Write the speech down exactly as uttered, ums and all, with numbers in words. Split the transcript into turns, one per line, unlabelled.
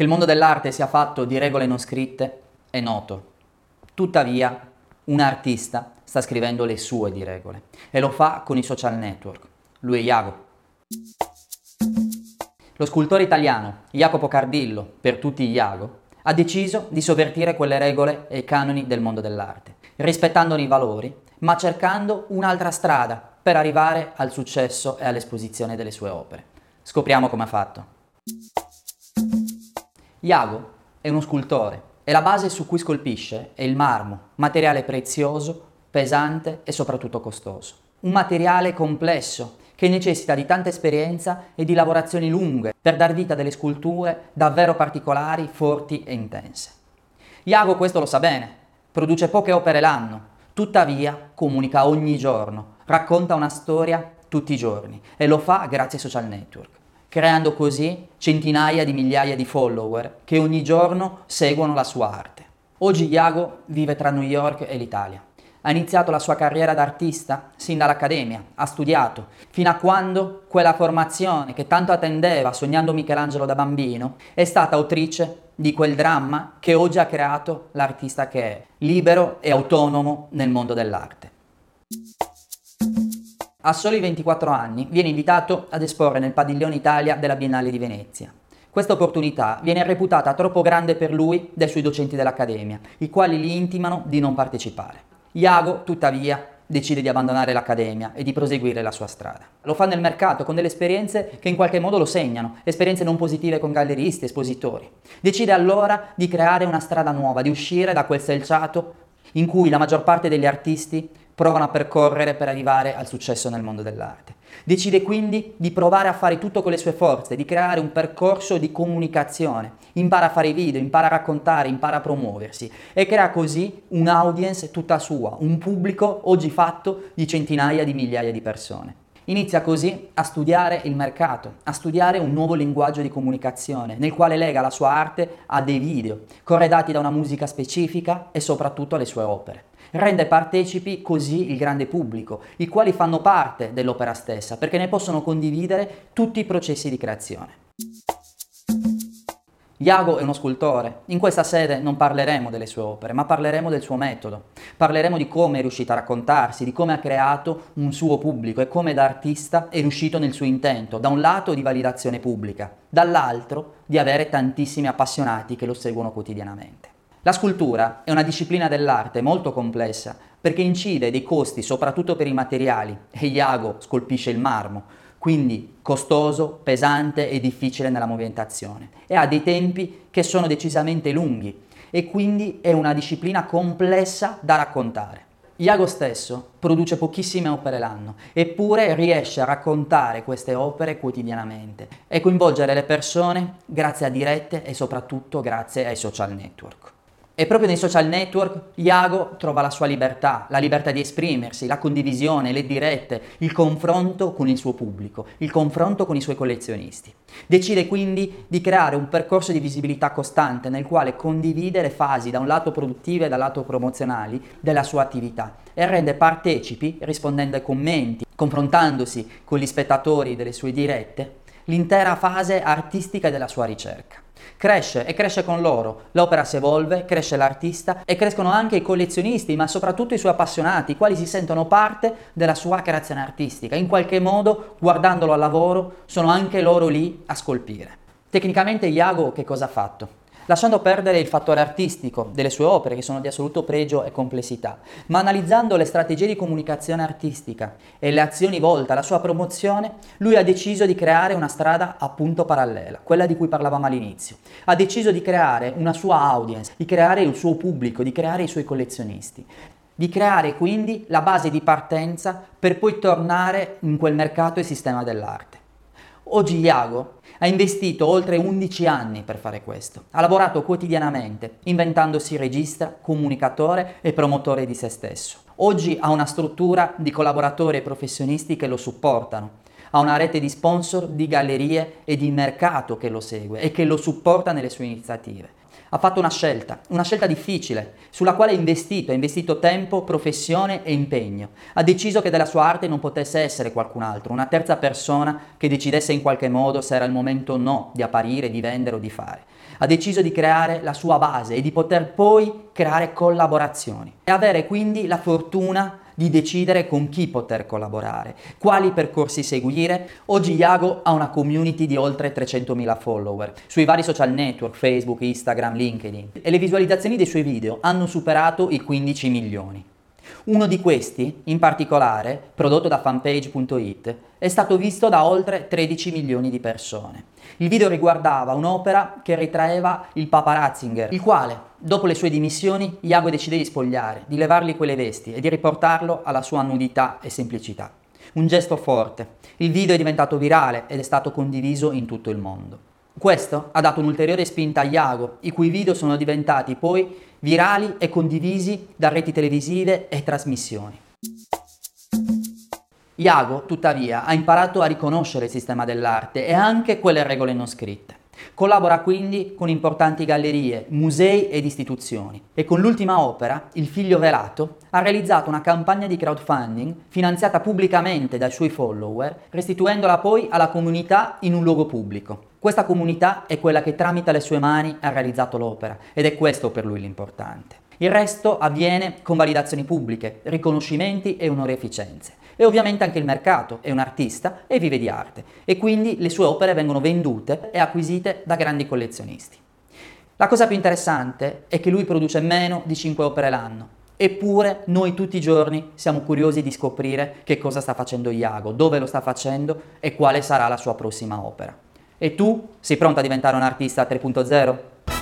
Che il mondo dell'arte sia fatto di regole non scritte è noto. Tuttavia, un artista sta scrivendo le sue di regole e lo fa con i social network. Lui è Jago. Lo scultore italiano Jacopo Cardillo, per tutti Jago, ha deciso di sovvertire quelle regole e i canoni del mondo dell'arte, rispettandone i valori, ma cercando un'altra strada per arrivare al successo e all'esposizione delle sue opere. Scopriamo come ha fatto. Jago è uno scultore e la base su cui scolpisce è il marmo, materiale prezioso, pesante e soprattutto costoso. Un materiale complesso che necessita di tanta esperienza e di lavorazioni lunghe per dar vita a delle sculture davvero particolari, forti e intense. Jago questo lo sa bene, produce poche opere l'anno, tuttavia comunica ogni giorno, racconta una storia tutti i giorni e lo fa grazie ai social network, creando così centinaia di migliaia di follower che ogni giorno seguono la sua arte. Oggi Jago vive tra New York e l'Italia. Ha iniziato la sua carriera d'artista sin dall'accademia, ha studiato, fino a quando quella formazione che tanto attendeva sognando Michelangelo da bambino è stata autrice di quel dramma che oggi ha creato l'artista che è, libero e autonomo nel mondo dell'arte. A soli ventiquattro anni viene invitato ad esporre nel Padiglione Italia della Biennale di Venezia. Questa opportunità viene reputata troppo grande per lui dai suoi docenti dell'Accademia, i quali gli intimano di non partecipare. Jago, tuttavia, decide di abbandonare l'Accademia e di proseguire la sua strada. Lo fa nel mercato con delle esperienze che in qualche modo lo segnano, esperienze non positive con galleristi, espositori. Decide allora di creare una strada nuova, di uscire da quel selciato in cui la maggior parte degli artisti provano a percorrere per arrivare al successo nel mondo dell'arte. Decide quindi di provare a fare tutto con le sue forze, di creare un percorso di comunicazione. Impara a fare i video, impara a raccontare, impara a promuoversi e crea così un'audience tutta sua, un pubblico oggi fatto di centinaia di migliaia di persone. Inizia così a studiare il mercato, a studiare un nuovo linguaggio di comunicazione nel quale lega la sua arte a dei video, corredati da una musica specifica e soprattutto alle sue opere. Rende partecipi così il grande pubblico, i quali fanno parte dell'opera stessa perché ne possono condividere tutti i processi di creazione. Jago è uno scultore. In questa sede non parleremo delle sue opere, ma parleremo del suo metodo. Parleremo di come è riuscito a raccontarsi, di come ha creato un suo pubblico e come da artista è riuscito nel suo intento, da un lato di validazione pubblica, dall'altro di avere tantissimi appassionati che lo seguono quotidianamente. La scultura è una disciplina dell'arte molto complessa perché incide dei costi soprattutto per i materiali e Jago scolpisce il marmo, quindi costoso, pesante e difficile nella movimentazione e ha dei tempi che sono decisamente lunghi e quindi è una disciplina complessa da raccontare. Jago stesso produce pochissime opere l'anno, eppure riesce a raccontare queste opere quotidianamente e coinvolgere le persone grazie a dirette e soprattutto grazie ai social network. E proprio nei social network Jago trova la sua libertà, la libertà di esprimersi, la condivisione, le dirette, il confronto con il suo pubblico, il confronto con i suoi collezionisti. Decide quindi di creare un percorso di visibilità costante nel quale condivide le fasi da un lato produttive e dal lato promozionali della sua attività e rende partecipi, rispondendo ai commenti, confrontandosi con gli spettatori delle sue dirette, l'intera fase artistica della sua ricerca. Cresce e cresce con loro, l'opera si evolve, cresce l'artista e crescono anche i collezionisti, ma soprattutto i suoi appassionati, i quali si sentono parte della sua creazione artistica. In qualche modo, guardandolo al lavoro, sono anche loro lì a scolpire. Tecnicamente Jago che cosa ha fatto? Lasciando perdere il fattore artistico delle sue opere che sono di assoluto pregio e complessità, ma analizzando le strategie di comunicazione artistica e le azioni volte alla sua promozione, lui ha deciso di creare una strada appunto parallela, quella di cui parlavamo all'inizio. Ha deciso di creare una sua audience, di creare il suo pubblico, di creare i suoi collezionisti, di creare quindi la base di partenza per poi tornare in quel mercato e sistema dell'arte. Oggi Jago ha investito oltre undici anni per fare questo. Ha lavorato quotidianamente, inventandosi regista, comunicatore e promotore di se stesso. Oggi ha una struttura di collaboratori e professionisti che lo supportano. ha una rete di sponsor, di gallerie e di mercato che lo segue e che lo supporta nelle sue iniziative. Ha fatto una scelta, una scelta difficile, sulla quale ha investito, ha investito tempo, professione e impegno. Ha deciso che della sua arte non potesse essere qualcun altro, una terza persona che decidesse in qualche modo se era il momento o no di apparire, di vendere o di fare. Ha deciso di creare la sua base e di poter poi creare collaborazioni e avere quindi la fortuna di decidere con chi poter collaborare, quali percorsi seguire. Oggi Iago ha una community di oltre trecentomila follower sui vari social network, Facebook, Instagram, LinkedIn, e le visualizzazioni dei suoi video hanno superato i quindici milioni. Uno di questi, in particolare, prodotto da fanpage punto it, è stato visto da oltre tredici milioni di persone. Il video riguardava un'opera che ritraeva il Papa Ratzinger, il quale, dopo le sue dimissioni, Iago decide di spogliare, di levargli quelle vesti e di riportarlo alla sua nudità e semplicità. Un gesto forte. Il video è diventato virale ed è stato condiviso in tutto il mondo. Questo ha dato un'ulteriore spinta a Iago, i cui video sono diventati poi virali e condivisi da reti televisive e trasmissioni. Iago, tuttavia, ha imparato a riconoscere il sistema dell'arte e anche quelle regole non scritte. Collabora quindi con importanti gallerie, musei ed istituzioni e con l'ultima opera, Il figlio velato, ha realizzato una campagna di crowdfunding finanziata pubblicamente dai suoi follower, restituendola poi alla comunità in un luogo pubblico. Questa comunità è quella che tramite le sue mani ha realizzato l'opera ed è questo per lui l'importante. Il resto avviene con validazioni pubbliche, riconoscimenti e onorificenze. E ovviamente anche il mercato è un artista e vive di arte e quindi le sue opere vengono vendute e acquisite da grandi collezionisti. La cosa più interessante è che lui produce meno di cinque opere l'anno, eppure noi tutti i giorni siamo curiosi di scoprire che cosa sta facendo Iago, dove lo sta facendo e quale sarà la sua prossima opera. E tu sei pronto a diventare un artista tre punto zero?